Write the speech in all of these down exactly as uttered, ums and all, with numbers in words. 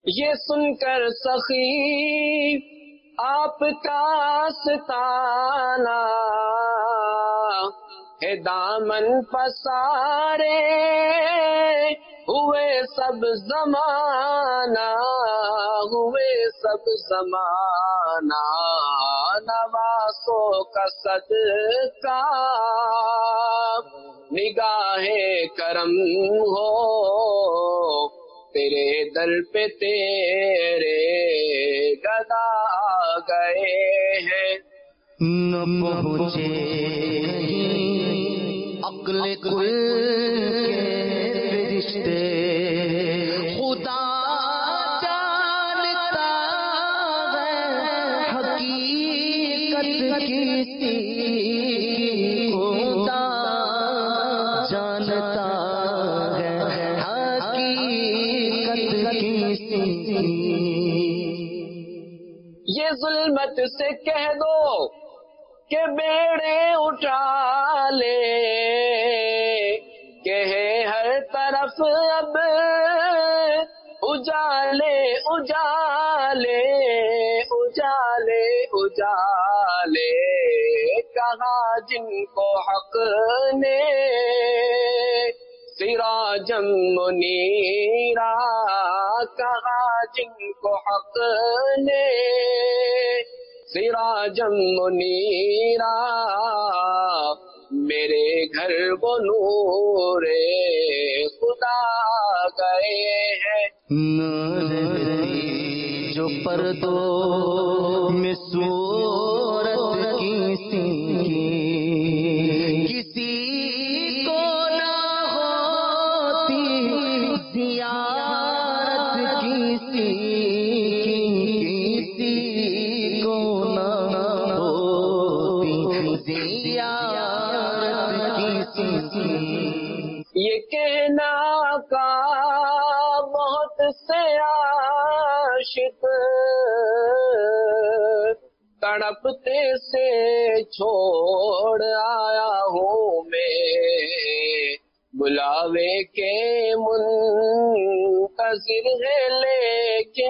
یہ سن کر سخی آپ کا ستانہ ہے دامن پسارے ہوئے سب زمانہ، ہوئے سب زمانہ، نواسوں کا صدقہ نگاہ کرم ہو تیرے در پہ تیرے گدا گئے ہیں، نہ پہنچے عقل کل کے فرشتے، خدا جانتا ہے حقیقت کسی خدا جانتا ہے حقیقت کسی۔ یہ ظلمت سے کہہ دو کہ بیڑے اٹھا لے، کہ ہے ہر طرف اب اجالے اجالے اجالے اجالے، کہا جن کو حق نے سراجم منیرا، کہا جن کو حق نے سراجم منیرا، میرے گھر وہ نور خدا گئے ہیں، جو پردوں میں صورت کسی کسی کو نہ ہوتی، زیارت کسی کسی کو نہ ہوتی، زیارت کسی۔ یہ کہنا کا بہت سے عاشق تڑپتے سے چھوڑ آیا ہوں میں، بلاوے کے منتظر ہے لیکن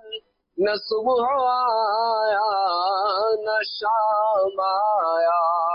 نہ صبح آیا نہ شام آیا۔